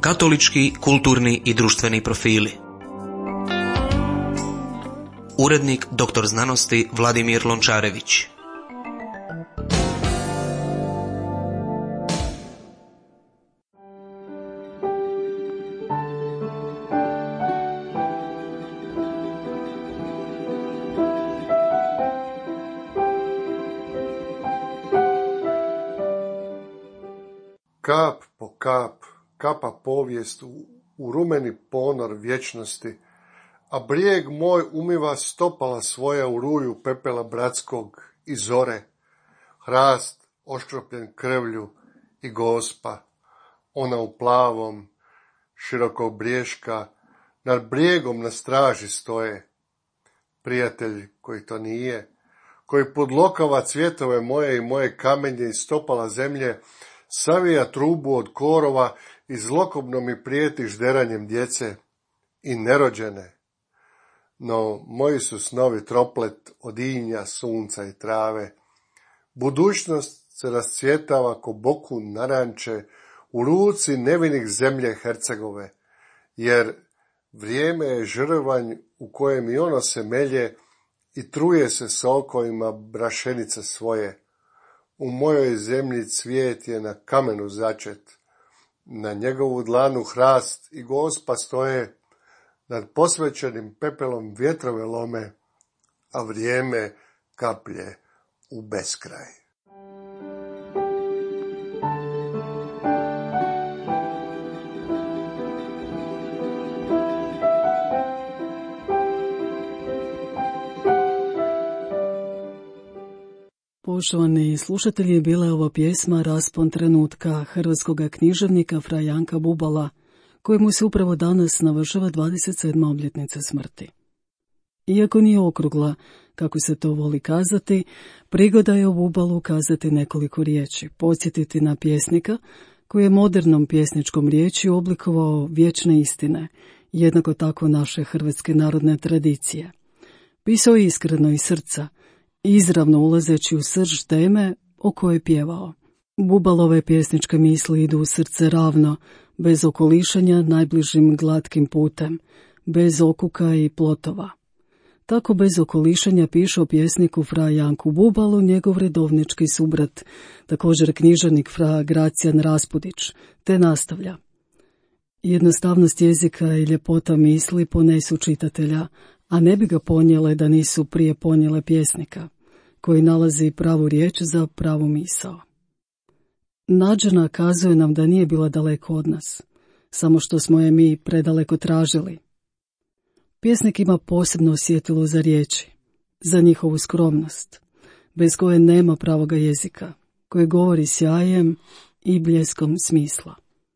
Katolički, kulturni i društveni profili. Urednik dr. znanosti Vladimir Lončarević. Kap po kap, kapa povijest u rumeni ponor vječnosti, a brijeg moj umiva stopala svoja u ruju pepela bratskog i zore, hrast oškropljen krvlju i Gospa, ona u plavom, širokog briješka, nad brijegom na straži stoje. Prijatelj koji to nije, koji podlokava cvjetove moje i moje kamenje i stopala zemlje, savija trubu od korova i zlokobno mi prijeti žderanjem djece i nerođene. No moji su snovi troplet od inja, sunca i trave. Budućnost se rascvjetava ko boku naranče u ruci nevinih zemlje Hercegove, jer vrijeme je žrvanj u kojem i ono se melje i truje se sokovima brašenice svoje. U mojoj zemlji cvijet je na kamenu začet, na njegovu dlanu hrast i Gospa stoje, nad posvećenim pepelom vjetrove lome, a vrijeme kaplje u beskraj. Poštovani slušatelji, bila je ovo pjesma Raspon trenutka hrvatskog književnika fra Janka Bubala, kojemu se upravo danas navršava 27. obljetnica smrti. Iako nije okrugla, kako se to voli kazati, prigoda je o Bubalu kazati nekoliko riječi, podsjetiti na pjesnika koji je modernom pjesničkom riječju oblikovao vječne istine, jednako tako naše hrvatske narodne tradicije. Pisao je iskreno iz srca, izravno ulazeći u srž teme o kojoj je pjevao. Bubalove pjesničke misli idu u srce ravno, bez okolišanja najbližim glatkim putem, bez okuka i plotova. Tako bez okolišanja piše o pjesniku fra Janku Bubalu njegov redovnički subrat, također književnik fra Gracijan Raspudić, te nastavlja. Jednostavnost jezika i ljepota misli ponesu čitatelja, a ne bi ga ponijele da nisu prije ponijele pjesnika, koji nalazi pravu riječ za pravu misao. Nađena kazuje nam da nije bila daleko od nas, samo što smo je mi predaleko tražili. Pjesnik ima posebno osjetilo za riječi, za njihovu skromnost, bez koje nema pravoga jezika, koji govori sjajem i bljeskom smisla.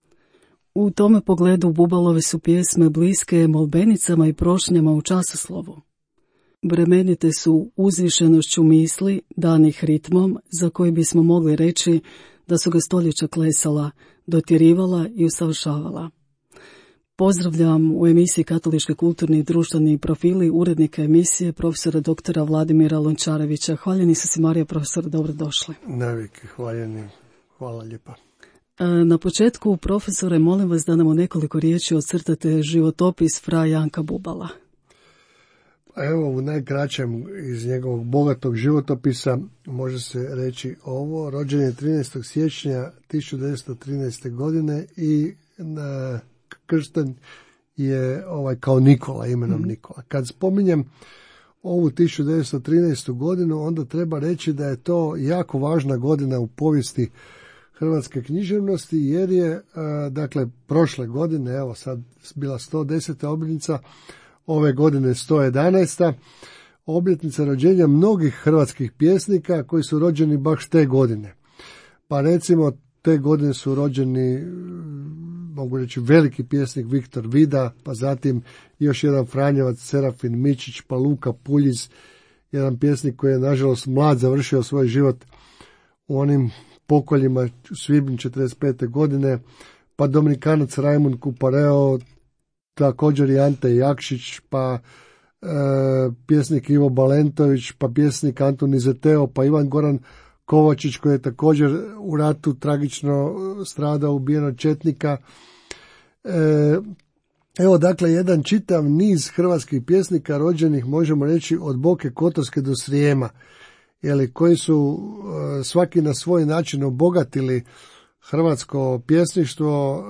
U tome pogledu Bubalove su pjesme bliske molbenicama i prošnjama u časoslovu. Bremenite su uzvišenošću misli, danih ritmom, za koji bismo mogli reći da su ga stoljeća klesala, dotjerivala i usavršavala. Pozdravljam u emisiji Katolički kulturni i društveni profili urednika emisije profesora doktora Vladimira Lončarevića. Hvaljeni su si Marija, profesor, dobrodošli. Navike, hvaljeni, hvala lijepa. Na početku, profesore, molim vas da nam u nekoliko riječi ocrtate životopis fra Janka Bubala. Evo, u najkraćem iz njegovog bogatog životopisa može se reći ovo. Rođen je 13. siječnja 1913. godine i kršten je kao Nikola, imenom Nikola. Kad spominjem ovu 1913. godinu, onda treba reći da je to jako važna godina u povijesti hrvatske književnosti, jer je, prošle godine, evo sad bila 110. obljetnica, ove godine 111. obljetnica rođenja mnogih hrvatskih pjesnika koji su rođeni baš te godine. Pa recimo, te godine su rođeni, mogu reći, veliki pjesnik Viktor Vida, pa zatim još jedan Franjevac Serafin Mičić, pa Luka Puljiz, jedan pjesnik koji je nažalost mlad završio svoj život u onim pokoljima u svibnju 1945. godine, pa Dominikanac Rajmund Kupareo, također i Ante Jakšić, pa pjesnik Ivo Balentović, pa pjesnik Antun Izeteo, pa Ivan Goran Kovačić koji je također u ratu tragično stradao, ubijen od četnika. Evo dakle jedan čitav niz hrvatskih pjesnika rođenih, možemo reći, od Boke Kotorske do Srijema, koji su svaki na svoj način obogatili hrvatsko pjesništvo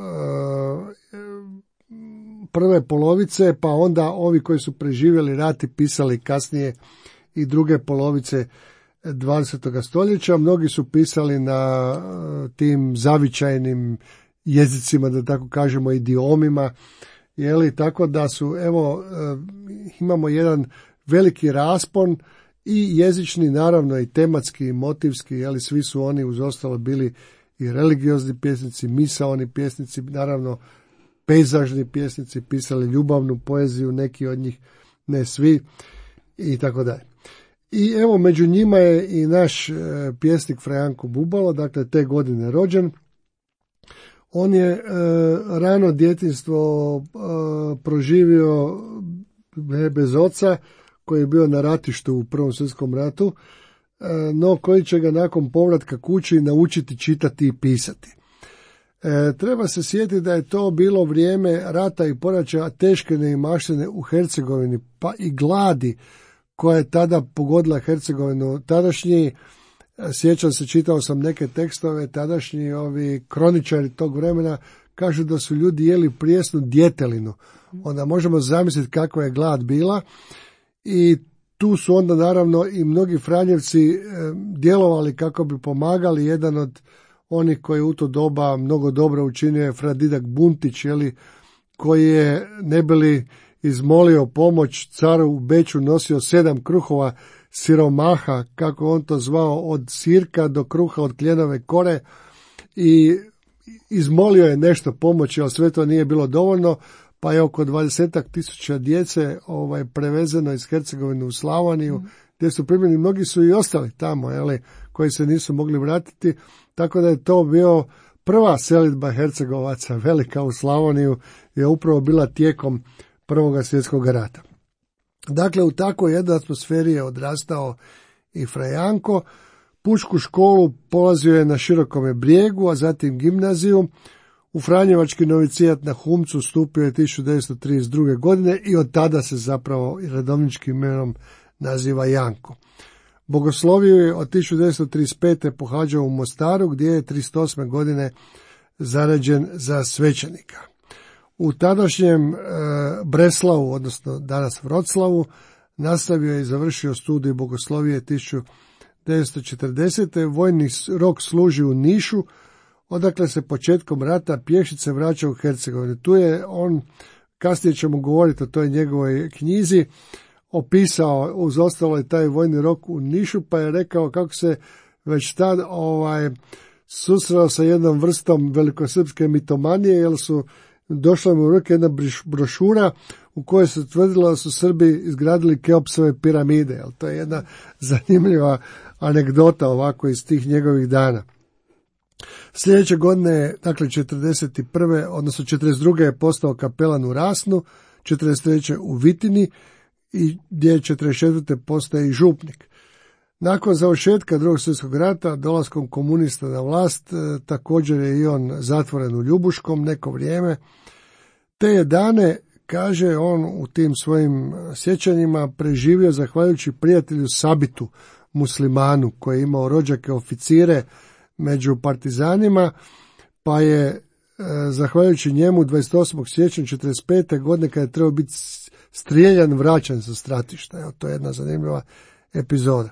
prve polovice, pa onda ovi koji su preživjeli rat i pisali kasnije i druge polovice 20. stoljeća. Mnogi su pisali na tim zavičajnim jezicima, da tako kažemo, idiomima, tako da su, imamo jedan veliki raspon i jezični, naravno i tematski i motivski, svi su oni uz ostalo bili i religiozni pjesnici, misaoni pjesnici, naravno pejzažni pjesnici, pisali ljubavnu poeziju, neki od njih, ne svi, i tako dalje. I evo, među njima je i naš pjesnik Fra Janko Bubalo, dakle te godine rođen. On je rano djetinjstvo proživio bez oca, koji je bio na ratištu u Prvom svjetskom ratu, no koji će ga nakon povratka kući naučiti čitati i pisati. Treba se sjetiti da je to bilo vrijeme rata i poraća teške neimaštine u Hercegovini, pa i gladi koja je tada pogodila Hercegovinu. Tadašnji, sjećam se, čitao sam neke tekstove, tadašnji ovi kroničari tog vremena kažu da su ljudi jeli prijesnu djetelinu. Onda možemo zamisliti kakva je glad bila, i tu su onda naravno i mnogi franjevci djelovali kako bi pomagali. Jedan od onih koji je u to doba mnogo dobro učinio je Fra Didak Buntić, koji je, ne bi li izmolio pomoć caru u Beču, nosio 7 kruhova siromaha, kako on to zvao, od sirka do kruha od kljenove kore, i izmolio je nešto pomoći, ali sve to nije bilo dovoljno, pa je oko 20.000 djece prevezeno iz Hercegovine u Slavoniju, gdje su primljeni, mnogi su i ostali tamo, koji se nisu mogli vratiti, tako da je to bio prva selidba Hercegovaca velika u Slavoniju, je upravo bila tijekom Prvog svjetskog rata. Dakle, u takvoj jednoj atmosferi je odrastao i Fra Janko. Pučku školu polazio je na Širokome Brijegu, a zatim gimnaziju. U Franjevački novicijat na Humcu stupio je 1932. godine i od tada se zapravo redovničkim imenom naziva Janko. Bogosloviju je od 1935. pohađao u Mostaru, gdje je 1938. godine zaređen za svećenika. U tadašnjem Breslavu, odnosno danas Vroclavu, nastavio je i završio studij bogoslovije 1940. Vojni rok služi u Nišu, odakle se početkom rata pješice vraća u Hercegovinu. Tu je on, kasnije ćemo govoriti o toj njegovoj knjizi, opisao uz ostalo je taj vojni rok u Nišu, pa je rekao kako se već tad susreo sa jednom vrstom velikosrpske mitomanije, jer su došla mu u ruke jedna brošura u kojoj se tvrdilo da su Srbi izgradili Keopsove piramide. To je jedna zanimljiva anegdota ovako iz tih njegovih dana. Sljedeće godine, dakle 41. odnosno 42. je postao kapelan u Rasnu, 43. u Vitini i gdje 44. postaje i župnik. Nakon završetka Drugog svjetskog rata, dolaskom komunista na vlast, također je i on zatvoren u Ljubuškom neko vrijeme. Te je dane, kaže on u tim svojim sjećanjima, preživio zahvaljujući prijatelju Sabitu, muslimanu, koji je imao rođake oficire među partizanima, pa je zahvaljujući njemu 28. siječnja 45. godine, kada je trebao biti strijeljan, vraćan sa stratišta. To je jedna zanimljiva epizoda.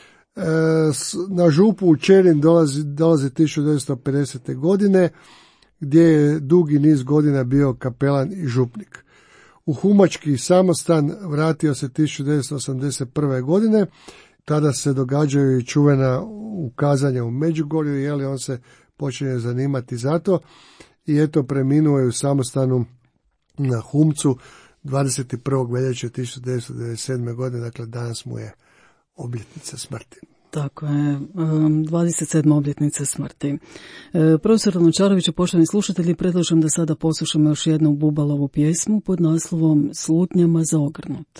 Na župu u Čerin dolazi 1950. godine, gdje je dugi niz godina bio kapelan i župnik. U Humački samostan vratio se 1981. godine, tada se događaju i čuvena ukazanja u Međugorju, on se počinje zanimati za to i eto preminuo je u samostanu na Humcu 21. veljače 1997. godine, dakle danas mu je obljetnica smrti. Tako je, 27. obljetnice smrti. Profesor Lončarević, poštovani slušatelji, predlažem da sada poslušamo još jednu Bubalovu pjesmu pod naslovom Slutnjama zaogrnut.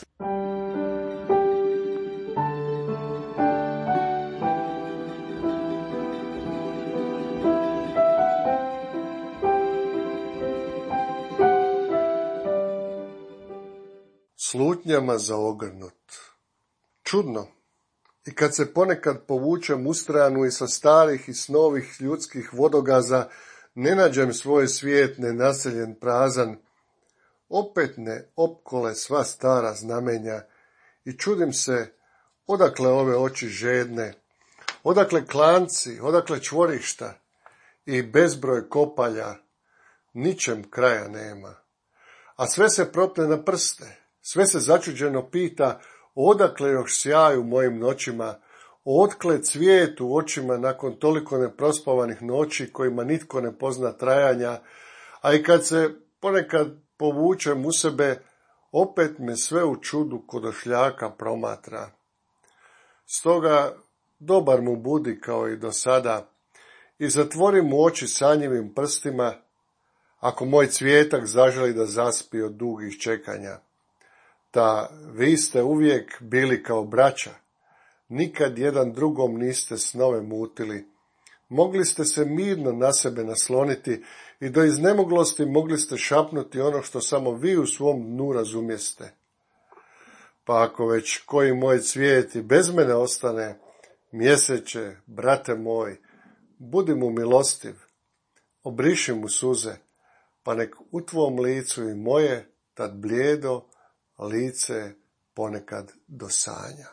ljutnjama zaogrnut. Čudno. I kad se ponekad povučem ustranu i sa starih i s novih ljudskih vodogaza, ne nađem svoj svijet nenaseljen prazan, opet ne opkole sva stara znamenja i čudim se odakle ove oči žedne, odakle klanci, odakle čvorišta i bezbroj kopalja, ničem kraja nema. A sve se propne na prste, sve se začuđeno pita odakle još sjaj u mojim noćima, otkle cvijet u očima nakon toliko neprospavanih noći kojima nitko ne pozna trajanja, a i kad se ponekad povučem u sebe, opet me sve u čudu kod ošljaka promatra. Stoga dobar mu budi kao i do sada i zatvori mu oči sanjivim prstima, ako moj cvijetak zaželi da zaspi od dugih čekanja. Ta vi ste uvijek bili kao braća, nikad jedan drugom niste snove mutili, mogli ste se mirno na sebe nasloniti i do iznemoglosti mogli ste šapnuti ono što samo vi u svom dnu razumijeste. Pa ako već koji moj cvijet i bez mene ostane, mjeseče, brate moj, budi mu milostiv, obriši mu suze, pa nek u tvom licu i moje tad blijedo lice ponekad do sanja.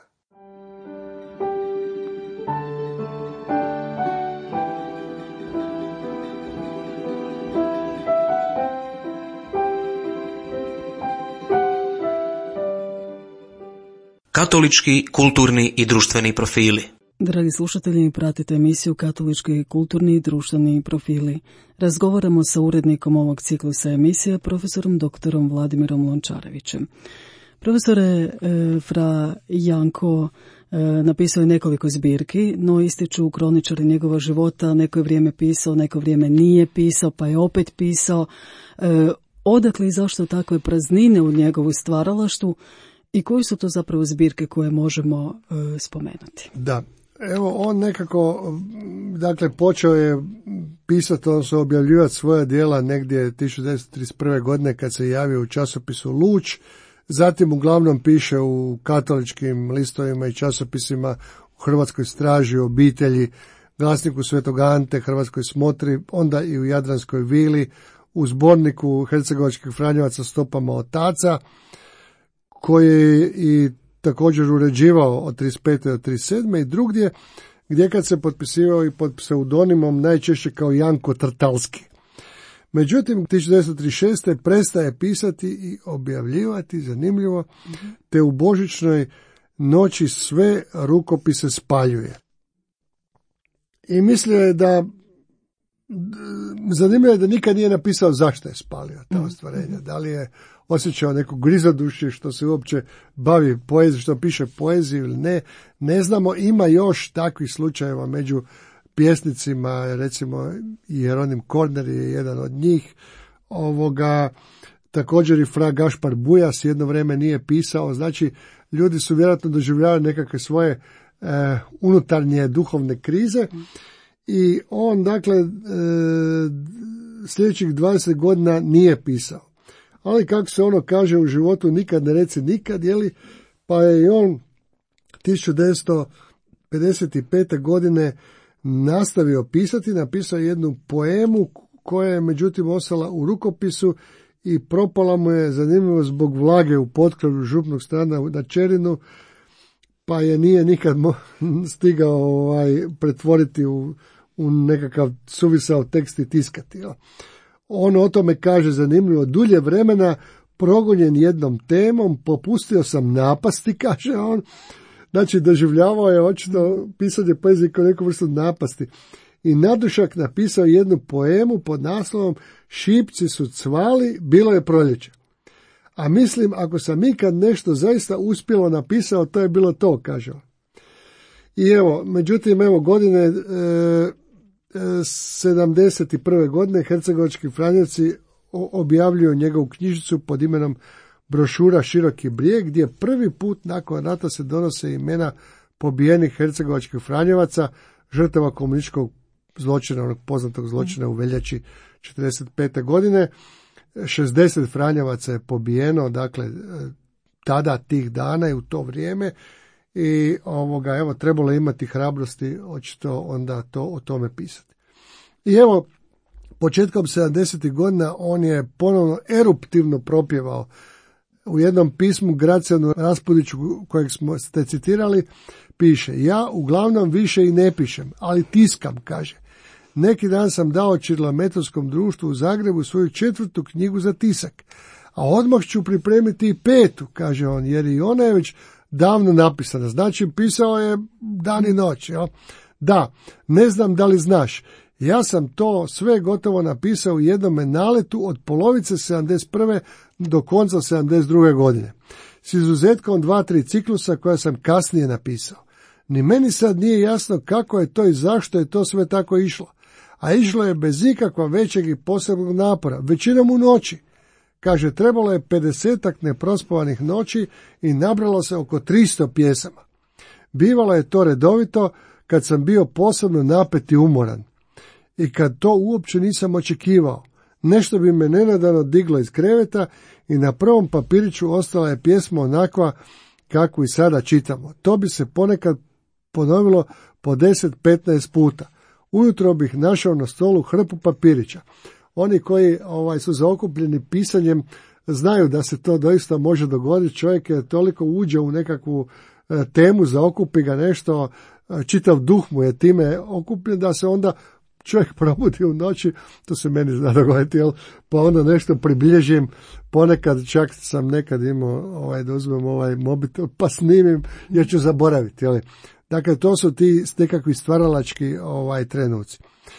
Katolički, kulturni i društveni profili. Dragi slušatelji, pratite emisiju Katolički, kulturni i društveni profili. Razgovaramo sa urednikom ovog ciklusa emisije, profesorom doktorom Vladimirom Lončarevićem. Profesore, fra Janko napisao je nekoliko zbirki, no ističu kroničari njegova života, neko je vrijeme pisao, neko vrijeme nije pisao, pa je opet pisao. Odakle i zašto takve praznine u njegovu stvaralaštvu i koji su to zapravo zbirke koje možemo spomenuti? Da, evo on nekako, dakle, počeo je pisati, odnosno objavljivati svoja djela negdje 1931. godine kad se javio u časopisu Luč, zatim uglavnom piše u katoličkim listovima i časopisima, u Hrvatskoj straži, obitelji, Glasniku Svetog Ante, Hrvatskoj smotri, onda i u Jadranskoj vili, u zborniku hercegovačkih franjevaca Stopama otaca, koji je i također uređivao od 35. do 37. i drugdje, gdje kad se potpisivao i pod pseudonimom najčešće kao Janko Trtalski. Međutim, 1936. prestaje pisati i objavljivati, zanimljivo, te u božićnoj noći sve rukopise spaljuje. I mislio je da, zanimljivo je da nikad nije napisao zašto je spalio ta ostvarenja. Da li je osjećao neko grizodušje što se uopće bavi poezijom, što piše poeziju ili ne, ne znamo. Ima još takvih slučajeva među pjesnicima, recimo Jeronim Korner je jedan od njih. Također i fra Gašpar Bujas jedno vrijeme nije pisao, znači ljudi su vjerojatno doživljavali nekakve svoje unutarnje duhovne krize i on dakle sljedećih 20 godina nije pisao. Ali kako se ono kaže u životu, nikad ne reci nikad, pa je i on 1955. godine nastavio pisati, napisao jednu poemu koja je međutim ostala u rukopisu i propala mu je, zanimljivo, zbog vlage u potkrovu župnog stana na Čerinu, pa je nije nikad stigao pretvoriti u nekakav suvisao tekst i tiskati. On o tome kaže, zanimljivo, dulje vremena progonjen jednom temom, popustio sam napasti, kaže on. Znači, doživljavao je očito pisanje poezije kao neku vrstu napasti. I nadušak napisao jednu poemu pod naslovom Šipci su cvali, bilo je proljeće. A mislim, ako sam ikad nešto zaista uspjelo napisao, to je bilo to, kaže on. I evo, međutim, godine 71. godine hercegovački franjevci objavljuju njegovu knjižicu pod imenom Brošura Široki brijeg, gdje prvi put nakon rata se donose imena pobijenih hercegovačkih franjevaca, žrtava komunističkog zločina, onog poznatog zločina u veljači 45. godine. 60 franjevaca je pobijeno, dakle tada, tih dana i u to vrijeme, i evo, trebalo imati hrabrosti očito onda o tome pisati. I evo, početkom 70. godina on je ponovno eruptivno propjevao u jednom pismu Gracijanu Raspudiću, kojeg ste citirali, piše: ja uglavnom više i ne pišem, ali tiskam, kaže. Neki dan sam dao Čirlometodskom društvu u Zagrebu svoju 4. knjigu za tisak, a odmah ću pripremiti i 5., kaže on, jer i ona je već davno napisana. Znači, pisao je dan i noć. Jel? Da, ne znam da li znaš, ja sam to sve gotovo napisao u jednom naletu od polovice 71. do konca 72. godine, s izuzetkom 2-3 ciklusa koja sam kasnije napisao. Ni meni sad nije jasno kako je to i zašto je to sve tako išlo, a išlo je bez ikakva većeg i posebnog napora, većinom u noći. Kaže, trebalo je 50-ak neprospavanih noći i nabralo se oko 300 pjesama. Bivalo je to redovito kad sam bio posebno napet i umoran. I kad to uopće nisam očekivao. Nešto bi me nenadano diglo iz kreveta i na prvom papiriću ostala je pjesma onakva kakvu i sada čitamo. To bi se ponekad ponovilo po 10-15 puta. Ujutro bih našao na stolu hrpu papirića. Oni koji su zaokupljeni pisanjem znaju da se to doista može dogoditi. Čovjek je toliko uđe u nekakvu temu, zaokupi ga nešto, čitav duh mu je time okupljen da se onda čovjek probudi u noći, to se meni zna dogoditi, pa onda nešto pribilježim, ponekad čak sam nekad imao da uzmem mobitel pa snimim jer ću zaboraviti. Dakle, to su ti nekakvi stvaralački trenuci.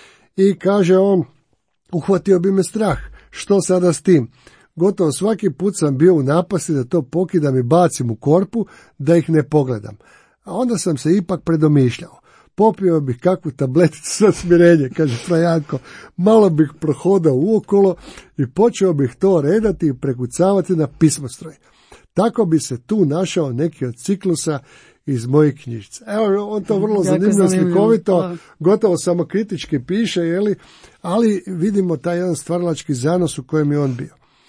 I kaže on, uhvatio bi me strah, što sada s tim? Gotovo svaki put sam bio u napasti da to pokidam i bacim u korpu, da ih ne pogledam. A onda sam se ipak predomišljao. Popio bih kakvu tableticu za smirenje, kaže Frajanko, malo bih prohodao uokolo i počeo bih to redati i prekucavati na pismostroj. Tako bi se tu našao neki od ciklusa iz mojih knjižica. Evo, on to vrlo zanimljivo, slikovito, gotovo samo kritički piše, ali vidimo taj jedan stvaralački zanos u kojem je on bio.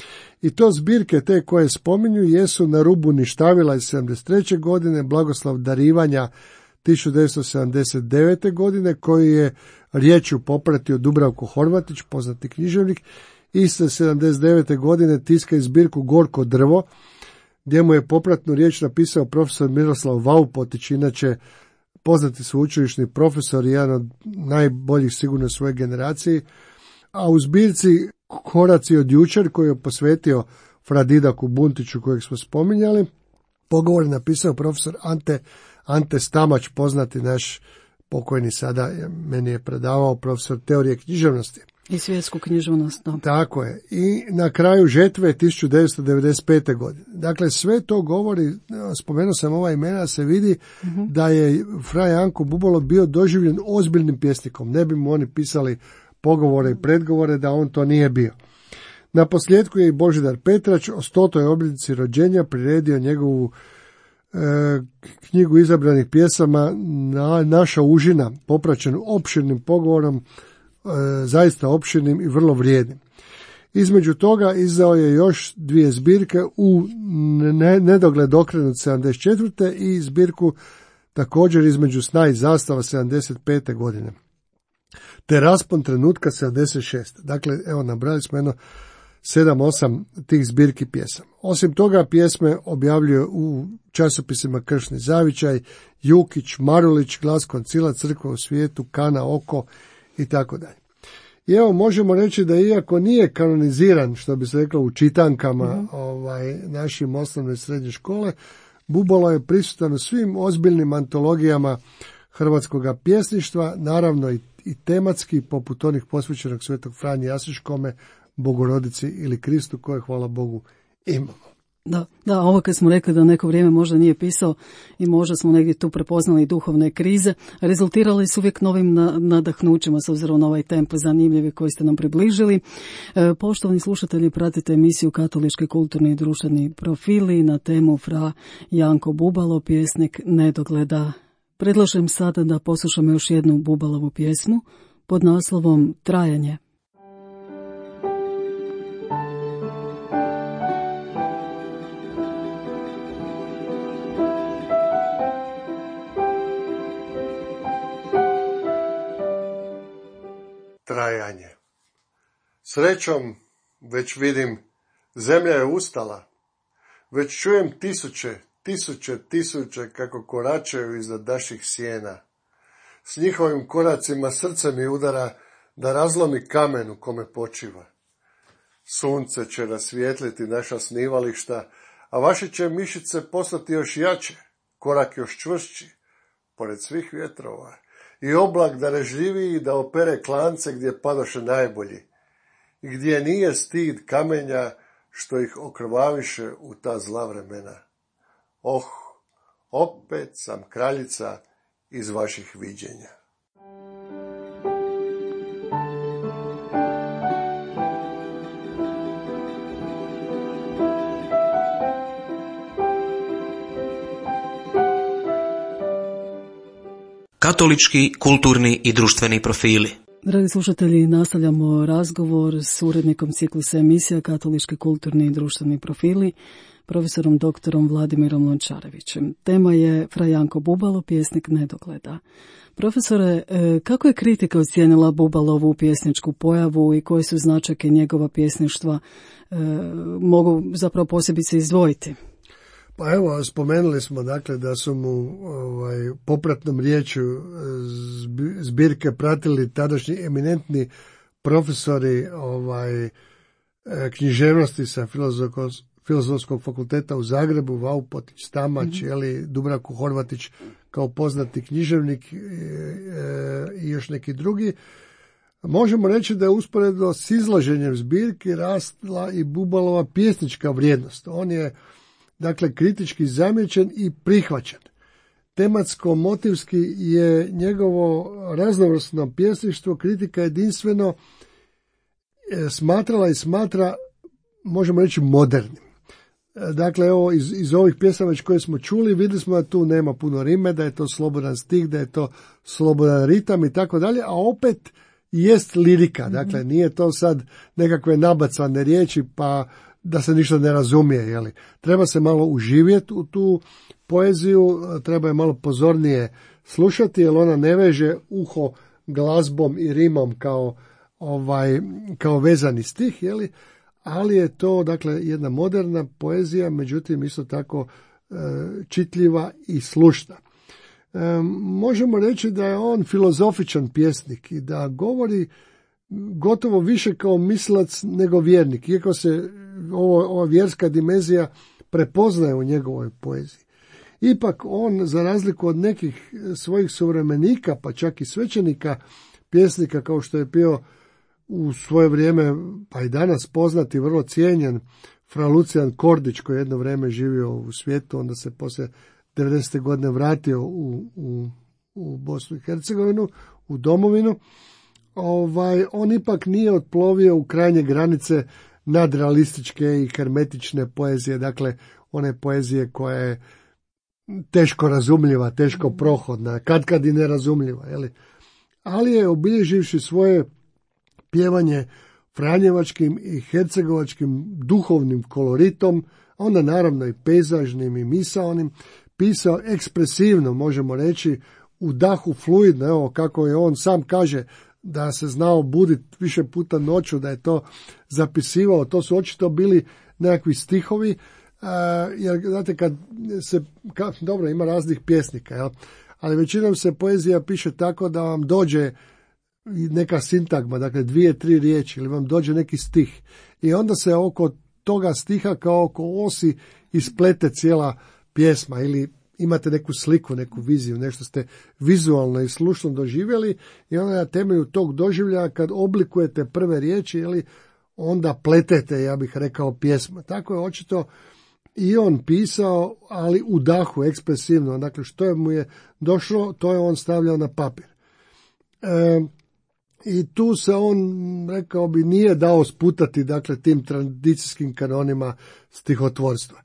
I to zbirke te koje spominju jesu Na rubu ništavila iz 73. godine, Blagoslov darivanja 1979. godine, koji je riječju popratio Dubravko Horvatić, poznati književnik. Iste 79. godine tiska i zbirku Gorko drvo, gdje mu je popratnu riječ napisao profesor Miroslav Vaupotić, inače poznati sveučilišni profesor i jedan od najboljih sigurno svoje generacije. A u zbirci Horaci od jučer, koju je posvetio Fra Didaku Buntiću, kojeg smo spominjali, pogovor je napisao profesor Ante Stamać, poznati naš pokojni sada, meni je predavao profesor teorije književnosti. I svjetsku književnost. Da. Tako je. I na kraju žetve 1995. godine. Dakle, sve to govori, spomenuo sam ova imena, se vidi da je Fra Janko Bubalo bio doživljen ozbiljnim pjesnikom. Ne bi mu oni pisali pogovore i predgovore da on to nije bio. Na posljedku je i Božidar Petrać o 100. obljetnici rođenja priredio njegovu knjigu izabranih pjesama Naša užina, popraćenu opširnim pogovorom, zaista opširnim i vrlo vrijednim. Između toga izdao je još 2 zbirke u nedogled okrenut 74. i zbirku također Između sna i zastava 75. godine. Te Raspon trenutka 76. Dakle, evo, nabrali smo 7-8 tih zbirki pjesama. Osim toga, pjesme objavljuje u časopisima Kršni zavičaj, Jukić, Marulić, Glas koncila, Crkva u svijetu, Kana, Oko i tako dalje. I evo, možemo reći da iako nije kanoniziran, što bi se reklo, u čitankama našim osnovne i srednje škole, Bubalo je prisutan u svim ozbiljnim antologijama hrvatskog pjesništva, naravno i tematski, poput onih posvećenog Svetog Franji Asiškome, Bogorodici ili Kristu, koje, hvala Bogu, imamo. Da, ovo kad smo rekli da neko vrijeme možda nije pisao i možda smo negdje tu prepoznali duhovne krize, rezultirali su uvijek novim nadahnućima s obzirom na ovaj tempo zanimljivi koji ste nam približili. Poštovani slušatelji, pratite emisiju Katolički kulturni i društveni profili na temu Fra Janko Bubalo, pjesnik nedogleda. Predlažem sada da poslušamo još jednu Bubalovu pjesmu pod naslovom Trajanje. trajanje. Srećom, već vidim, zemlja je ustala. Već čujem tisuće kako koračaju iznad naših sjena. S njihovim koracima srce mi udara da razlomi kamen u kome počiva. Sunce će rasvijetliti naša snivališta, a vaše će mišice postati još jače, korak još čvršći, pored svih vjetrova, i oblak darežljiviji da opere klance gdje padoše najbolji, i gdje nije stid kamenja što ih okrvaviše u ta zla vremena. Oh, opet sam kraljica iz vaših viđenja. Katolički, kulturni i društveni profili. Dragi slušatelji, nastavljamo razgovor s urednikom ciklusa emisija Katolički, kulturni i društveni profili, profesorom doktorom Vladimirom Lončarevićem. Tema je Fra Janko Bubalo, pjesnik nedogleda. Profesore, kako je kritika ocijenila Bubalovu pjesničku pojavu i koje su značajke njegova pjesništva mogu zapravo posebice izdvojiti? Pa evo, spomenuli smo dakle da su mu popratnom riječju zbirke pratili tadašnji eminentni profesori književnosti sa Filozofskog fakulteta u Zagrebu, Vaupotić, Stamač, Dubravko Horvatić kao poznati književnik i još neki drugi. Možemo reći da je usporedno s izlaženjem zbirki rastla i Bubalova pjesnička vrijednost. On je dakle kritički zamijećen i prihvaćen. Tematsko-motivski je njegovo raznovrsno pjesništvo kritika jedinstveno smatrala i smatra, možemo reći, modernim. Dakle, evo, iz ovih pjesama već koje smo čuli, vidjeli smo da tu nema puno rime, da je to slobodan stih, da je to slobodan ritam i tako dalje, a opet jest lirika. Dakle, nije to sad nekakve nabacane riječi pa da se ništa ne razumije. Jeli. Treba se malo uživjeti u tu poeziju, treba je malo pozornije slušati, jer ona ne veže uho glazbom i rimom kao vezani stih, jeli. Ali je to dakle jedna moderna poezija, međutim isto tako čitljiva i slušna. Možemo reći da je on filozofičan pjesnik i da govori gotovo više kao mislac nego vjernik, iako se ova vjerska dimenzija prepoznaje u njegovoj poeziji. Ipak on, za razliku od nekih svojih suvremenika, pa čak i svećenika pjesnika, kao što je bio u svoje vrijeme, pa i danas poznati, vrlo cijenjen fra Lucijan Kordić, koji je jedno vrijeme živio u svijetu, onda se poslije 90. godine vratio u Bosnu i Hercegovinu, u domovinu. On ipak nije otplovio u krajnje granice nadrealističke i hermetične poezije, dakle one poezije koja je teško razumljiva, teško prohodna, kad i nerazumljiva, jeli? Ali je obilježivši svoje pjevanje franjevačkim i hercegovačkim duhovnim koloritom, onda naravno i pejzažnim i misaonim, pisao ekspresivno, možemo reći, u dahu fluidno, evo kako je on sam kaže, da se znao buditi više puta noću, da je to zapisivao, to su očito bili nekakvi stihovi, jer znate dobro, ima raznih pjesnika, jel? Ali većinom se poezija piše tako da vam dođe neka sintagma, dakle 2-3 riječi, ili vam dođe neki stih i onda se oko toga stiha kao oko osi isplete cijela pjesma, ili imate neku sliku, neku viziju, nešto ste vizualno i slušno doživjeli i onda na temelju tog doživljaja kad oblikujete prve riječi, ili onda pletete, ja bih rekao, pjesma. Tako je očito i on pisao, ali u dahu, ekspresivno. Dakle, što mu je došlo, to je on stavljao na papir. I tu se on, rekao bi, nije dao sputati, dakle, tim tradicijskim kanonima stihotvorstva.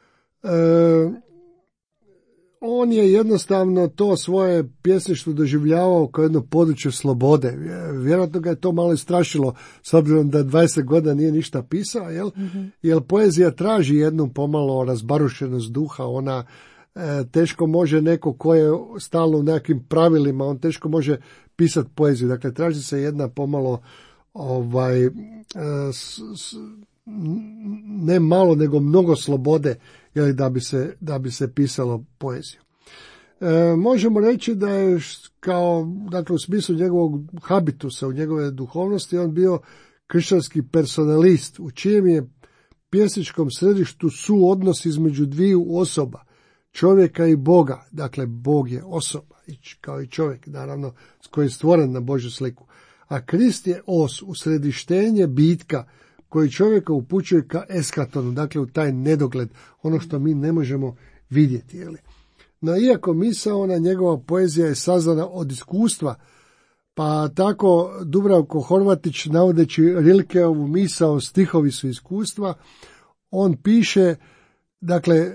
On je jednostavno to svoje pjesništvo doživljavao kao jedno područje slobode. Vjerojatno ga je to malo istrašilo, s obzirom da 20 godina nije ništa pisao, jel? Jer poezija traži jednu pomalo razbarušenost duha, ona teško može neko ko je stalno u nekim pravilima, on teško može pisati poeziju. Dakle, traži se jedna pomalo ne malo, nego mnogo slobode, jeli, da bi se pisalo poeziju. Možemo reći da je kao, dakle, u smislu njegovog habitusa, u njegove duhovnosti, on bio kršćanski personalist, u čijem je pjesničkom središtu suodnos između dviju osoba, čovjeka i Boga. Dakle, Bog je osoba, kao i čovjek, naravno, koji je stvoren na Božju sliku. A Krist je os, usredištenje bitka, koji čovjeka upućuje ka eskatonu, dakle u taj nedogled, ono što mi ne možemo vidjeti. Jeli? No, iako misaona, njegova poezija je sazdana od iskustva, pa tako Dubravko Horvatić, navodeći Rilkeovu misao stihovi su iskustva, on piše, dakle,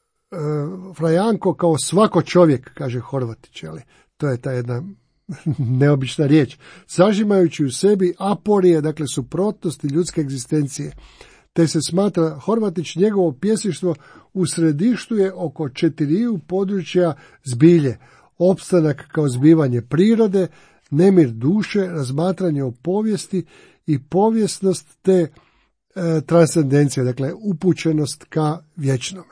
Frajanko kao svako čovjek, kaže Horvatić, jeli? To je ta jedna neobična riječ, sažimajući u sebi aporije, dakle suprotnosti ljudske egzistencije, te se smatra Horvatić njegovo pjesništvo u središtu je oko 4 područja zbilje: opstanak kao zbivanje prirode, nemir duše, razmatranje o povijesti i povijesnost te transcendencija, dakle upućenost ka vječnome.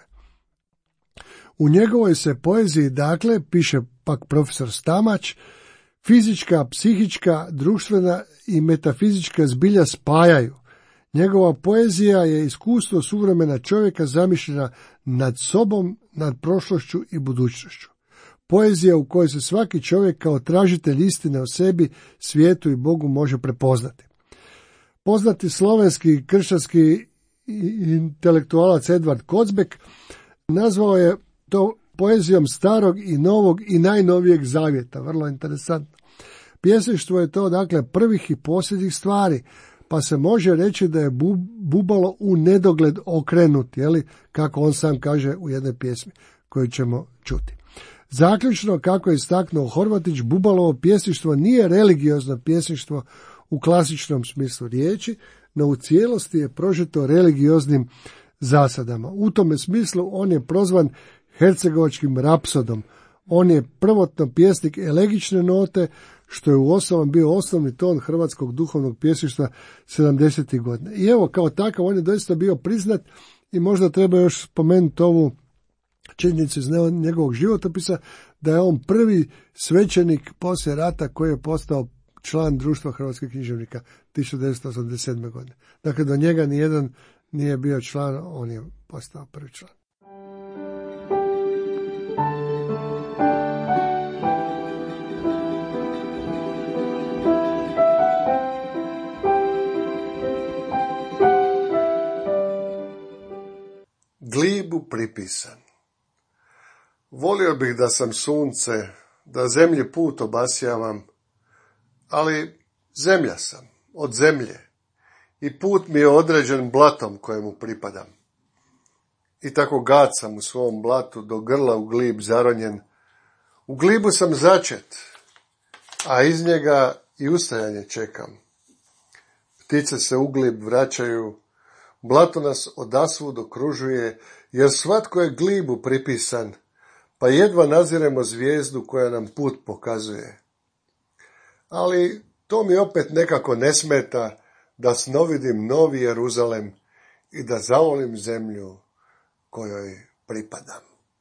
U njegovoj se poeziji, dakle, piše pak profesor Stamać, fizička, psihička, društvena i metafizička zbilja spajaju. Njegova poezija je iskustvo suvremena čovjeka zamišljena nad sobom, nad prošlošću i budućnošću. Poezija u kojoj se svaki čovjek kao tražitelj istine o sebi, svijetu i Bogu može prepoznati. Poznati slovenski kršćanski intelektualac Edvard Kocbek nazvao je to poezijom starog i novog i najnovijeg zavjeta. Vrlo interesantno. Pjesništvo je to, dakle, prvih i posljednjih stvari, pa se može reći da je Bubalo u nedogled okrenut, jeli, kako on sam kaže u jednoj pjesmi koju ćemo čuti. Zaključno, kako je istaknuo Horvatić, Bubalovo pjesništvo nije religiozno pjesništvo u klasičnom smislu riječi, no u cijelosti je prožeto religioznim zasadama. U tome smislu on je prozvan hercegovačkim rapsodom. On je prvotno pjesnik elegične note, što je uostalom bio osnovni ton hrvatskog duhovnog pjesništva 70. godina. I evo, kao takav, on je doista bio priznat i možda treba još spomenuti ovu činjenicu iz njegovog životopisa, da je on prvi svećenik poslije rata koji je postao član Društva hrvatskih književnika 1987. godine. Dakle, do njega nijedan nije bio član, on je postao prvi član. Glibu pripisan. Volio bih da sam sunce, da zemlji put obasjavam, ali zemlja sam, od zemlje, i put mi je određen blatom kojemu pripadam. I tako gad sam u svom blatu, do grla u glib zaronjen. U glibu sam začet, a iz njega i ustajanje čekam. Ptice se u glib vraćaju, blato nas odasvud okružuje, jer svatko je glibu pripisan, pa jedva naziremo zvijezdu koja nam put pokazuje. Ali to mi opet nekako ne smeta da snovidim novi Jeruzalem i da zavolim zemlju kojoj pripadam.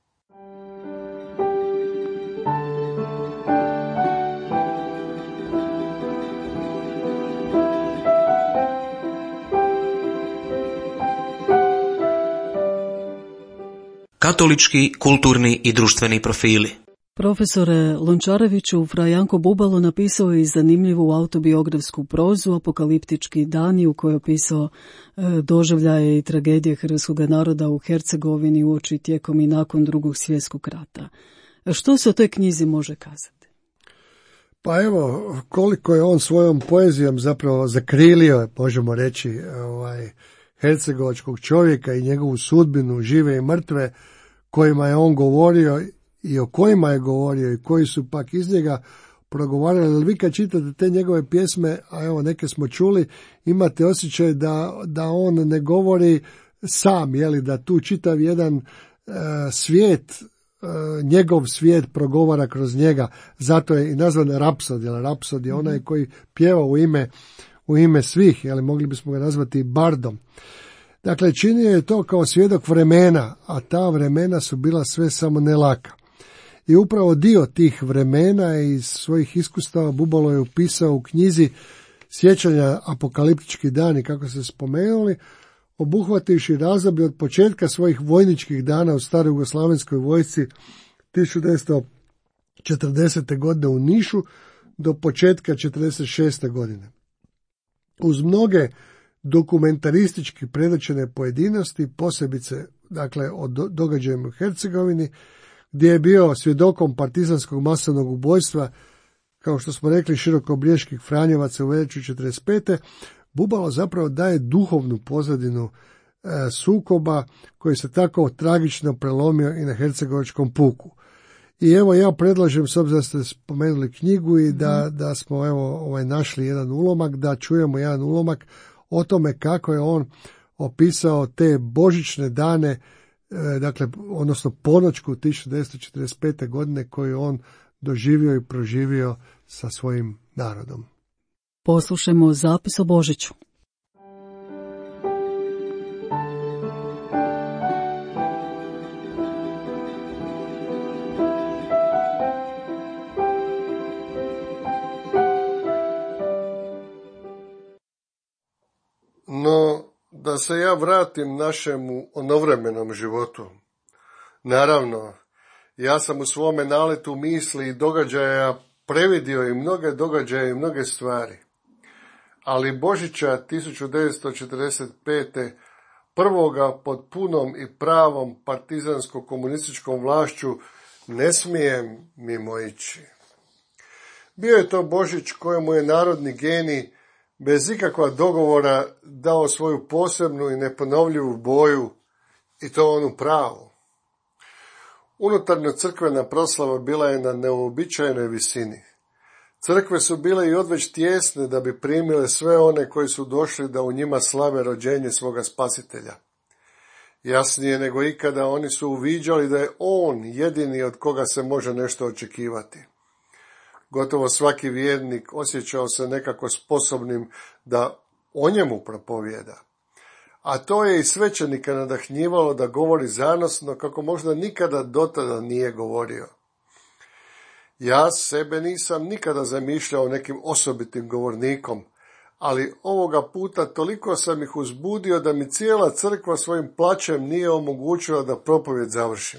Katolički, kulturni i društveni profili. Profesore Lončareviću, fra Janko Bubalo napisao je i zanimljivu autobiografsku prozu Apokaliptički dani, u kojoj je opisao doživljaje i tragedije hrvatskog naroda u Hercegovini uoči, tijekom i nakon Drugog svjetskog rata. Što se o toj knjizi može kazati? Pa evo, koliko je on svojom poezijom zapravo zakrilio, možemo reći, hercegovačkog čovjeka i njegovu sudbinu, žive i mrtve, kojima je on govorio i o kojima je govorio i koji su pak iz njega progovarali. Ali vi kad čitate te njegove pjesme, a evo neke smo čuli, imate osjećaj da on ne govori sam, jeli, da tu čitav jedan svijet njegov svijet progovara kroz njega, zato je i nazvan rapsod, jer rapsod je onaj koji pjeva u ime svih, ali mogli bismo ga nazvati bardom. Dakle, činio je to kao svjedok vremena, a ta vremena su bila sve samo ne laka. I upravo dio tih vremena i svojih iskustava Bubalo je upisao u knjizi Sjećanja apokaliptički dani, kako se spomenuli, obuhvativši razdoblje od početka svojih vojničkih dana u staroj jugoslavenskoj vojsci 1940. godine u Nišu do početka 1946. godine. Uz mnoge dokumentaristički predočene pojedinosti, posebice dakle o događajima u Hercegovini, gdje je bio svjedokom partizanskog masovnog ubojstva, kao što smo rekli, širokobrijeških Franjevaca u veljači 1945. Bubalo zapravo daje duhovnu pozadinu sukoba koji se tako tragično prelomio i na hercegovačkom puku. I evo ja predlažem, s obzirom da ste spomenuli knjigu i da smo našli jedan ulomak, da čujemo jedan ulomak o tome kako je on opisao te božićne dane, dakle, odnosno ponoćku 1945. godine koju on doživio i proživio sa svojim narodom. Poslušajmo zapis o Božiću. No, da se ja vratim našemu onovremenom životu. Naravno, ja sam u svome naletu misli i događaja previdio i mnoge događaje i mnoge stvari. Ali Božića 1945. prvoga pod punom i pravom partizansko-komunističkom vlašću ne smijem mimo ići. Bio je to Božić kojemu je narodni genij bez ikakva dogovora dao svoju posebnu i neponovljivu boju, i to onu pravu. Unutarnjo crkvena proslava bila je na neuobičajenoj visini. Crkve su bile i odveć tijesne da bi primile sve one koji su došli da u njima slave rođenje svoga Spasitelja. Jasnije nego ikada oni su uviđali da je on jedini od koga se može nešto očekivati. Gotovo svaki vjernik osjećao se nekako sposobnim da o njemu propovijeda. A to je i svećenika nadahnjivalo da govori zanosno kako možda nikada dotada nije govorio. Ja sebe nisam nikada zamišljao nekim osobitim govornikom, ali ovoga puta toliko sam ih uzbudio da mi cijela crkva svojim plaćem nije omogućila da propovjed završim.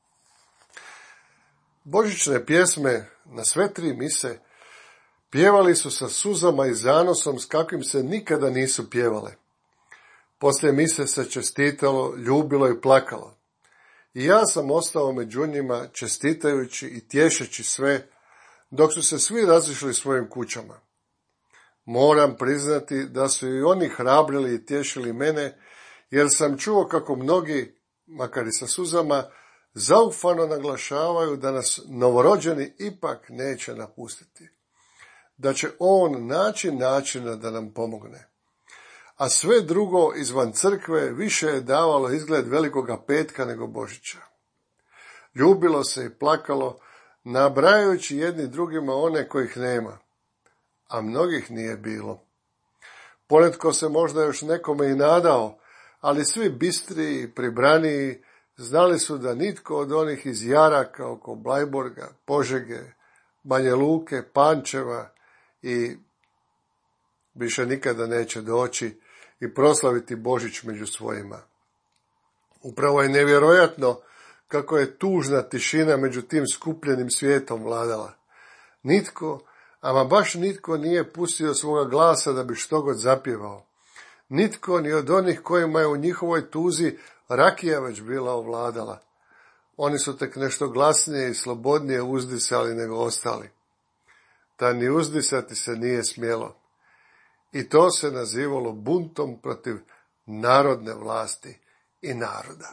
Božićne pjesme na sve 3 mise pjevali su sa suzama i zanosom s kakvim se nikada nisu pjevale. Poslije mise se čestitalo, ljubilo i plakalo. I ja sam ostao među njima čestitajući i tješeći sve, dok su se svi razišli svojim kućama. Moram priznati da su i oni hrabrili i tješili mene, jer sam čuo kako mnogi, makar i sa suzama, zaufano naglašavaju da nas novorođeni ipak neće napustiti. Da će on naći načina da nam pomogne. A sve drugo izvan crkve više je davalo izgled velikoga petka nego Božića. Ljubilo se i plakalo, nabrajajući jedni drugima one kojih nema, a mnogih nije bilo. Ponetko se možda još nekome i nadao, ali svi bistriji i pribraniji znali su da nitko od onih iz jaraka oko Blajburga, Požege, Banja Luke, Pančeva i više nikada neće doći i proslaviti Božić među svojima. Upravo je nevjerojatno kako je tužna tišina među tim skupljenim svijetom vladala. Nitko, ama baš nitko nije pustio svoga glasa da bi štogod zapjevao. Nitko ni od onih kojima je u njihovoj tuzi rakija već bila ovladala. Oni su tek nešto glasnije i slobodnije uzdisali nego ostali. Da ni uzdisati se nije smjelo. I to se nazivalo buntom protiv narodne vlasti i naroda.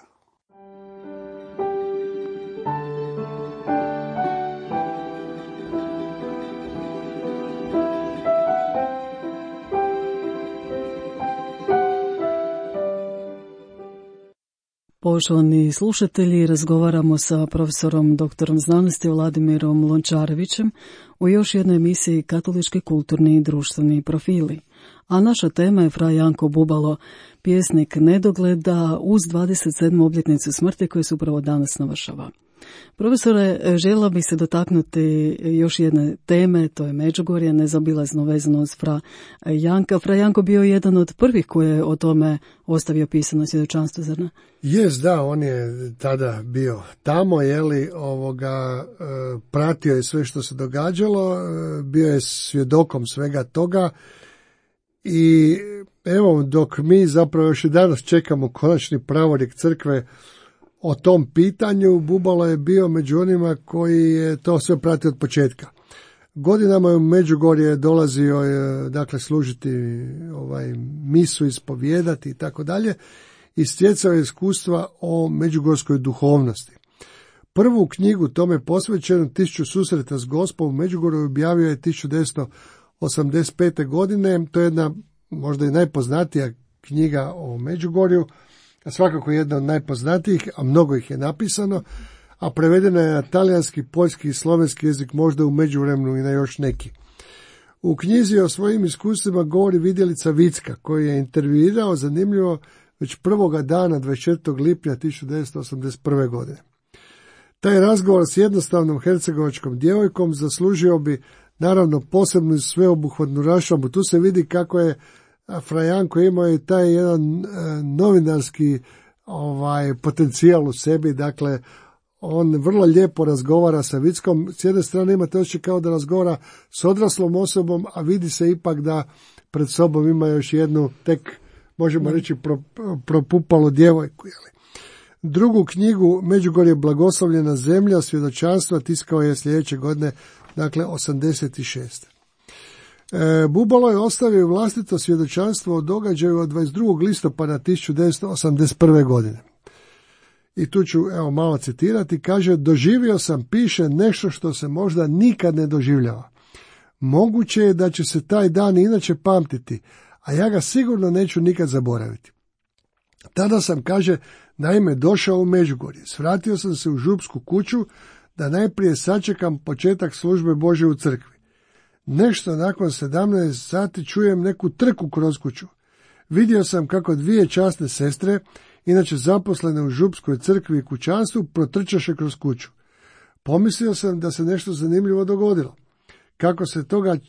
Poštovani slušatelji, razgovaramo sa profesorom doktorom znanosti Vladimirom Lončarevićem u još jednoj emisiji Katolički kulturni i društveni profili. A naša tema je fra Janko Bubalo, pjesnik nedogleda uz 27. obljetnicu smrti koja se upravo danas navršava. Profesore, željela bih se dotaknuti još jedne teme, to je Međugorje, nezaobilazno vezano uz fra Janka. Fra Janko bio jedan od prvih koji je o tome ostavio pisano svjedočanstvo, zar ne? Jest, da, on je tada bio tamo, pratio je sve što se događalo, bio je svjedokom svega toga i evo, dok mi zapravo još i danas čekamo konačni pravorijek crkve o tom pitanju, Bubalo je bio među onima koji je to sve pratio od početka. Godinama je u Međugorje dolazio služiti misu, ispovijedati i tako dalje i stjecao je iskustva o međugorskoj duhovnosti. Prvu knjigu tome posvećenu 1000 susreta s Gospom u Međugorju objavio je 1985. godine. To je jedna možda i najpoznatija knjiga o Međugorju, svakako jedna od najpoznatijih, a mnogo ih je napisano, a prevedena je na talijanski, poljski i slovenski jezik, možda u međuvremenu i na još neki. U knjizi o svojim iskustvima govori vidjelica Vicka, koji je intervjuirao, zanimljivo, već prvoga dana 24. lipnja 1981. godine. Taj razgovor s jednostavnom hercegovačkom djevojkom zaslužio bi naravno posebnu i sveobuhvatnu raščlambu. Tu se vidi kako je fra Janko imao je taj jedan novinarski potencijal u sebi, dakle on vrlo lijepo razgovara sa Vickom. S jedne strane imate osjećaj kao da razgovara s odraslom osobom, a vidi se ipak da pred sobom ima još jednu, tek možemo reći propupalu djevojku. Drugu knjigu Međugorje blagoslovljena zemlja svjedočanstva tiskao je sljedeće godine, dakle 86. Bubalo je ostavio vlastito svjedočanstvo o događaju od 22. listopada 1981. godine. I tu ću malo citirati, kaže: doživio sam, piše, nešto što se možda nikad ne doživljava. Moguće je da će se taj dan inače pamtiti, a ja ga sigurno neću nikad zaboraviti. Tada sam, kaže, naime došao u Međugorje. Svratio sam se u župsku kuću da najprije sačekam početak službe Božje u crkvi. Nešto nakon 17 sati čujem neku trku kroz kuću. Vidio sam kako 2 časne sestre, inače zaposlene u župskoj crkvi i kućanstvu, protrčaše kroz kuću. Pomislio sam da se nešto zanimljivo dogodilo. Kako sam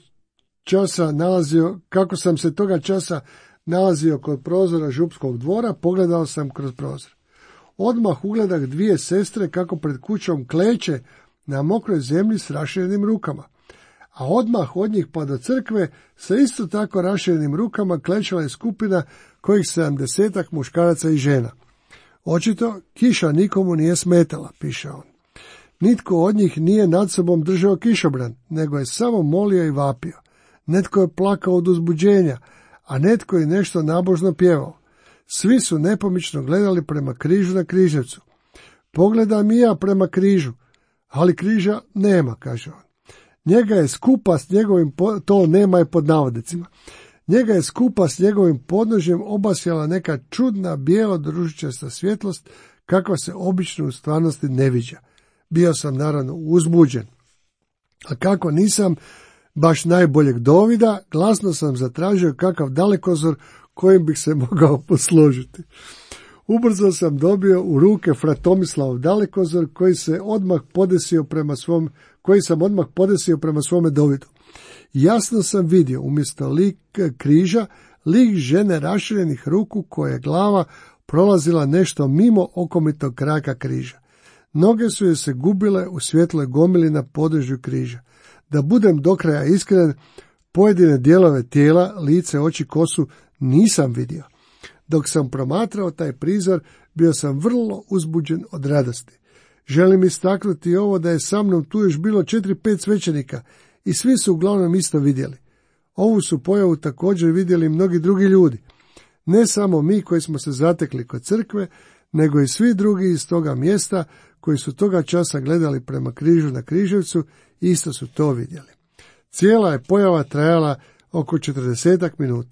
se toga časa nalazio kod prozora župskog dvora, pogledao sam kroz prozor. Odmah ugledah 2 sestre kako pred kućom kleče na mokroj zemlji s raširenim rukama. A odmah od njih pa do crkve sa isto tako raširenim rukama klečala je skupina kojih 70-ak muškaraca i žena. Očito kiša nikomu nije smetala, piše on. Nitko od njih nije nad sobom držao kišobran, nego je samo molio i vapio. Netko je plakao od uzbuđenja, a netko je nešto nabožno pjevao. Svi su nepomično gledali prema križu na Križevcu. Pogledam i ja prema križu, ali križa nema, kaže on. Njega je skupa s njegovim, to nema je pod navodnicima, njega je skupa s njegovim podnožjem obasjala neka čudna bijelo ružičasta svjetlost, kakva se obično u stvarnosti ne viđa. Bio sam naravno uzbuđen. A kako nisam baš najboljeg dovida, glasno sam zatražio kakav dalekozor kojim bih se mogao poslužiti. Ubrzo sam dobio u ruke fra Tomislavov dalekozor koji sam odmah podesio prema svome dovidu. Jasno sam vidio umjesto križa lik žene raširenih ruku koja je glava prolazila nešto mimo okomitog kraka križa. Noge su joj se gubile u svjetloj gomili na području križa. Da budem do kraja iskren, pojedine dijelove tijela, lice, oči, kosu nisam vidio. Dok sam promatrao taj prizor, bio sam vrlo uzbuđen od radosti. Želim istaknuti ovo da je sa mnom tu još bilo 4-5 svećenika i svi su uglavnom isto vidjeli. Ovu su pojavu također vidjeli mnogi drugi ljudi. Ne samo mi koji smo se zatekli kod crkve, nego i svi drugi iz toga mjesta koji su toga časa gledali prema križu na Križevcu, isto su to vidjeli. Cijela je pojava trajala oko 40 minuta.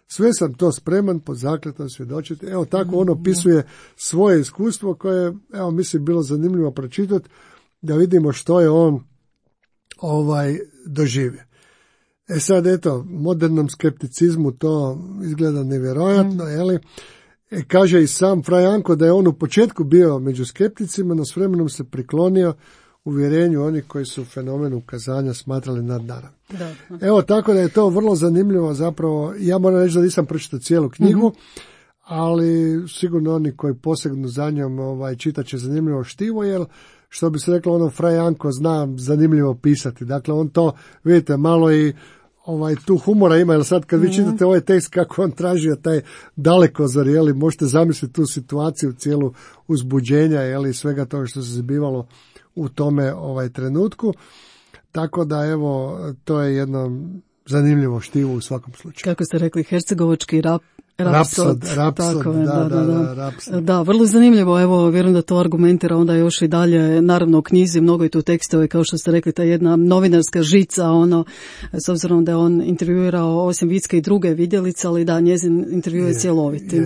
Sve sam to spreman pod zakletom svjedočiti. Evo tako on opisuje svoje iskustvo koje, evo mislim, bilo zanimljivo pročitati da vidimo što je on doživio. Sad eto, modernom skepticizmu to izgleda nevjerojatno, jeli? Kaže i sam Fra Janko da je on u početku bio među skepticima, no s vremenom se priklonio uvjerenju onih koji su fenomen ukazanja smatrali nadnaravnim. Evo tako da je to vrlo zanimljivo zapravo. Ja moram reći da nisam pročitao cijelu knjigu, ali sigurno oni koji posegnu za njom čitat će zanimljivo štivo, jer što bi se reklo, ono Fra Janko zna zanimljivo pisati. Dakle, on to, vidite, malo i tu humora ima, jer sad kad vi čitate ovaj tekst kako on tražio taj dalekozor, jeli, možete zamisliti tu situaciju, cijelu uzbuđenja, jeli, svega toga što se zbivalo u tome trenutku. Tako da, evo, to je jedno zanimljivo štivo u svakom slučaju. Kako ste rekli, hercegovački Rapsod, tako je, da, vrlo zanimljivo, evo, vjerujem da to argumentira onda još i dalje, naravno u knjizi mnogo je tu tekstove, kao što ste rekli, ta jedna novinarska žica, s obzirom da je on intervjuirao osim Vicke i druge vidjelice, ali da, njezin intervju je cjeloviti.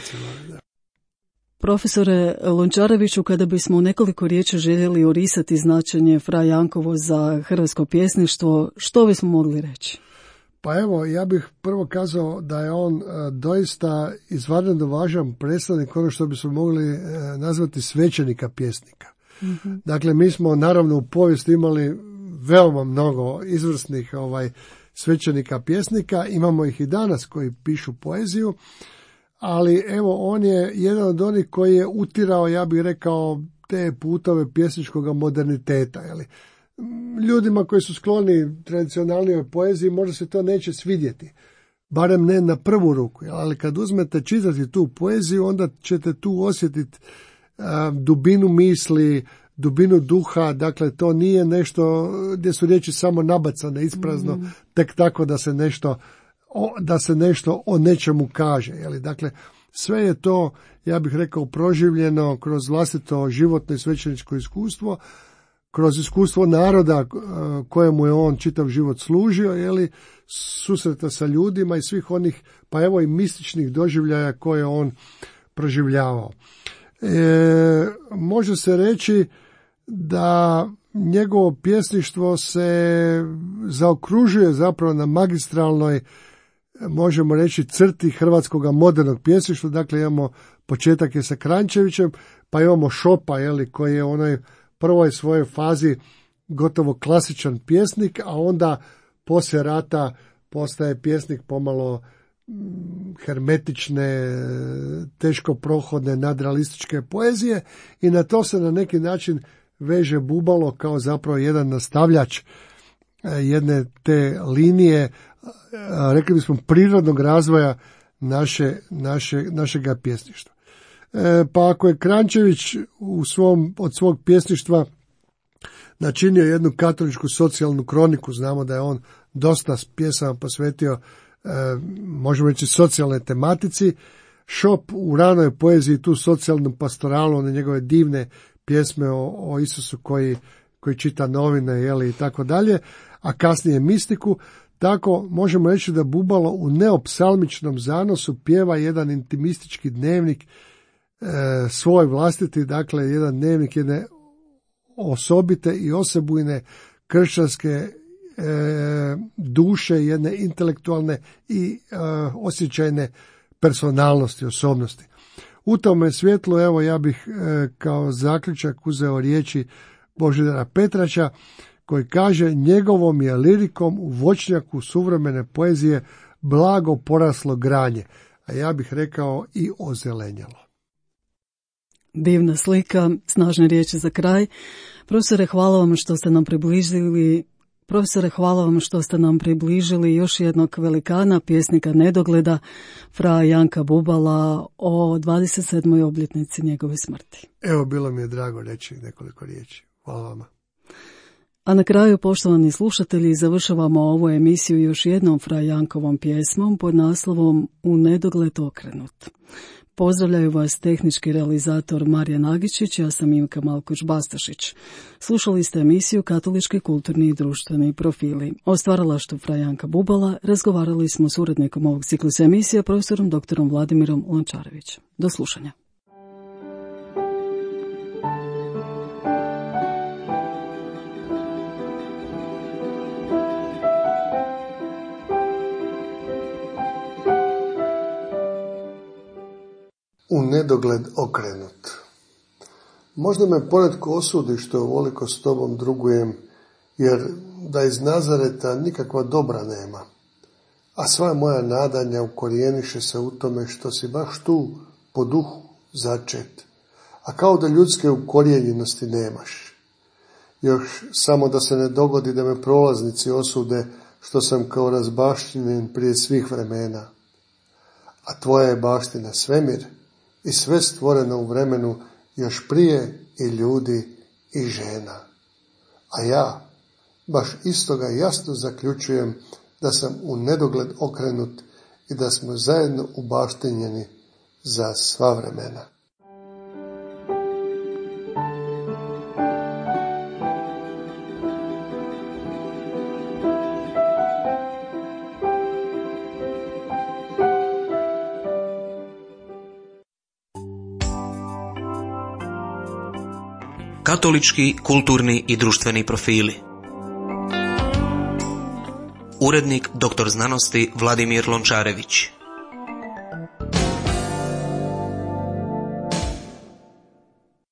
Profesore Lončareviću, kada bismo u nekoliko riječi željeli orisati značenje Fra Jankovo za hrvatsko pjesništvo, što bismo mogli reći? Pa evo, ja bih prvo kazao da je on doista izvanredno važan predstavnik, ono što bismo mogli nazvati svećenika pjesnika. Dakle, mi smo naravno u povijesti imali veoma mnogo izvrsnih svećenika pjesnika, imamo ih i danas koji pišu poeziju, ali evo on je jedan od onih koji je utirao, ja bih rekao, te putove pjesničkog moderniteta, jeli. Ljudima koji su skloni tradicionalnijoj poeziji možda se to neće svidjeti, barem ne na prvu ruku, ali kad uzmete čitati tu poeziju, onda ćete tu osjetiti dubinu misli, dubinu duha, dakle to nije nešto gdje su riječi samo nabacane isprazno, tek tako da se nešto o nečemu kaže. Jeli? Dakle, sve je to, ja bih rekao, proživljeno kroz vlastito životno i svećeničko iskustvo, kroz iskustvo naroda kojemu je on čitav život služio, jeli, susreta sa ljudima i svih onih, pa evo i mističnih doživljaja koje on proživljavao. Može se reći da njegovo pjesništvo se zaokružuje zapravo na magistralnoj, možemo reći, crti hrvatskog modernog pjesništva. Dakle, imamo početak je sa Kranjčevićem, pa imamo Šopa, jeli, koji je onaj prvoj svojoj fazi gotovo klasičan pjesnik, a onda poslije rata postaje pjesnik pomalo hermetične, teško prohodne, nadrealističke poezije i na to se na neki način veže Bubalo kao zapravo jedan nastavljač jedne te linije, rekli bismo, prirodnog razvoja našega pjesništva. Pa ako je Kranjčević od svog pjesništva načinio jednu katoličku socijalnu kroniku, znamo da je on dosta pjesama posvetio, možemo reći, socijalnoj tematici. Šop u ranoj poeziji tu socijalnu pastoralu, one njegove divne pjesme o Isusu koji čita novine, jeli, i tako dalje, a kasnije mistiku. Tako možemo reći da Bubalo u neopsalmičnom zanosu pjeva jedan intimistički dnevnik, svoj vlastiti, dakle jedan dnevnik jedne osobite i osebujne kršćanske duše, jedne intelektualne i osjećajne personalnosti, osobnosti. U tome svjetlu, evo, ja bih kao zaključak uzeo riječi Božidara Petraća, koji kaže: njegovom je lirikom u voćnjaku suvremene poezije blago poraslo granje, a ja bih rekao i ozelenjalo. Divna slika, snažne riječi za kraj. Profesore, hvala vam što ste nam približili još jednog velikana, pjesnika nedogleda, Fra Janka Bubala, o 27. obljetnici njegove smrti. Evo, bilo mi je drago reći nekoliko riječi. Hvala vama. A na kraju, poštovani slušatelji, završavamo ovu emisiju još jednom Fra Jankovom pjesmom pod naslovom U nedogled okrenut. Pozdravljaju vas tehnički realizator Marijan Nagičić, ja sam Ivka Malkoć-Bastašić. Slušali ste emisiju Katolički kulturni i društveni profili. O stvaralaštvu Fra Janka Bubala razgovarali smo s urednikom ovog ciklusa emisije, profesorom doktorom Vladimirom Lončarevićem. Do slušanja. U nedogled okrenut. Možda me ponetko osudi što ovoliko s tobom drugujem, jer da iz Nazareta nikakva dobra nema. A sva moja nadanja ukorijeniše se u tome što si baš tu po duhu začet, a kao da ljudske ukorijenjenosti nemaš. Još samo da se ne dogodi da me prolaznici osude što sam kao razbaštinjen prije svih vremena. A tvoja je baština svemir i sve stvoreno u vremenu još prije i ljudi i žena. A ja baš istoga jasno zaključujem da sam u nedogled okrenut i da smo zajedno ubaštinjeni za sva vremena. Katolički, kulturni i društveni profili. Urednik dr. znanosti Vladimir Lončarević.